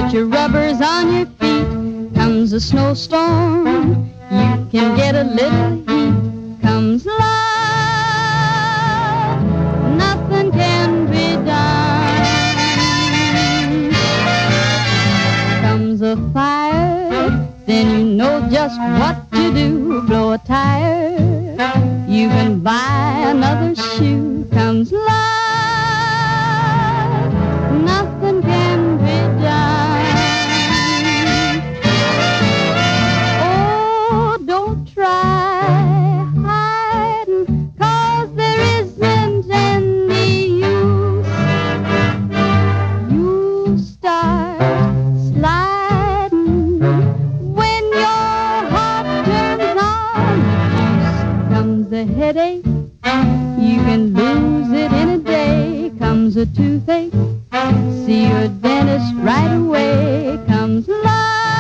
put your rubbers on your feet. Comes a snowstorm, you can get a little heat. Comes love, nothing can be done. Comes a fire, then you know just what to do. Blow a tire, you can buy another shoe. Comes love, nothing can be done. Oh, don't try hiding, 'cause there isn't any use. You start sliding when your heart turns on. Comes a headache, you can lose it in a day. Comes a toothache, see your dentist right away. Comes love,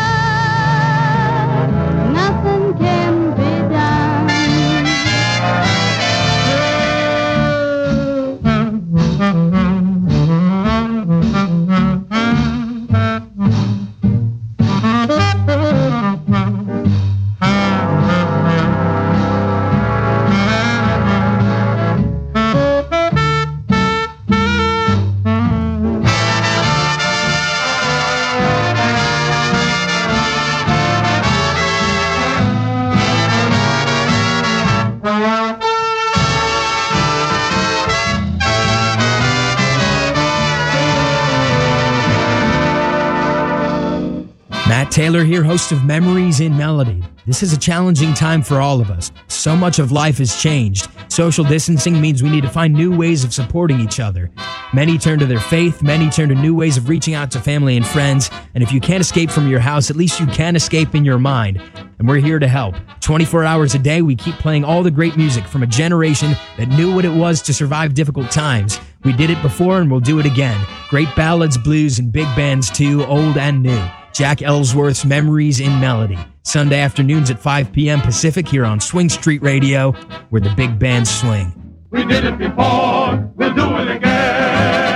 nothing can be done. Matt Taylor here, host of Memories in Melody. This is a challenging time for all of us. So much of life has changed. Social distancing means we need to find new ways of supporting each other. Many turn to their faith, many turn to new ways of reaching out to family and friends, and if you can't escape from your house, at least you can escape in your mind. And we're here to help. 24 hours a day, we keep playing all the great music from a generation that knew what it was to survive difficult times. We did it before and we'll do it again. Great ballads, blues, and big bands too, old and new. Jack Ellsworth's Memories in Melody. Sunday afternoons at 5 p.m. Pacific here on Swing Street Radio, where the big bands swing. We did it before, we'll do it again.